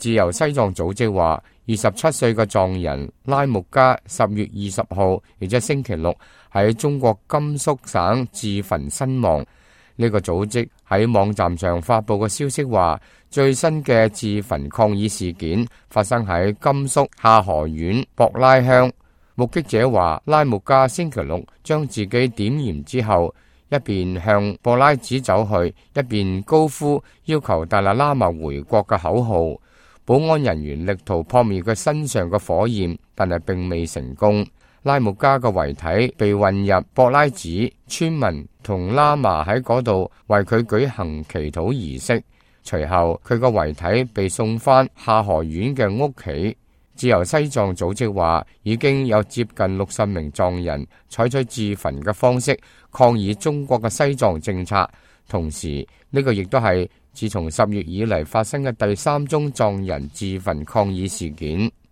自由西藏組織話，27歲嘅藏人拉木加10月20號，亦即星期六喺中國甘肅省自焚身亡。呢個組織喺網站上發布嘅消息話，最新嘅自焚抗議事件發生喺甘肅夏河縣博拉鄉。目擊者話，拉木加星期六將自己點燃之後，一邊向博拉寺走去，一邊高呼要求達賴喇嘛回國嘅口號。保安人員力圖撲滅佢身上嘅火焰，但係並未成功。拉木加嘅遺體被運入博拉寺，村民同喇嘛喺嗰度為佢舉行祈禱儀式。隨後佢個遺體被送返夏河縣嘅屋企。自由西藏組織話，已經有接近60名藏人採取自焚嘅方式抗議中國嘅西藏政策。同時，呢個亦都係自從10月以嚟發生嘅第3宗藏人自焚抗議事件。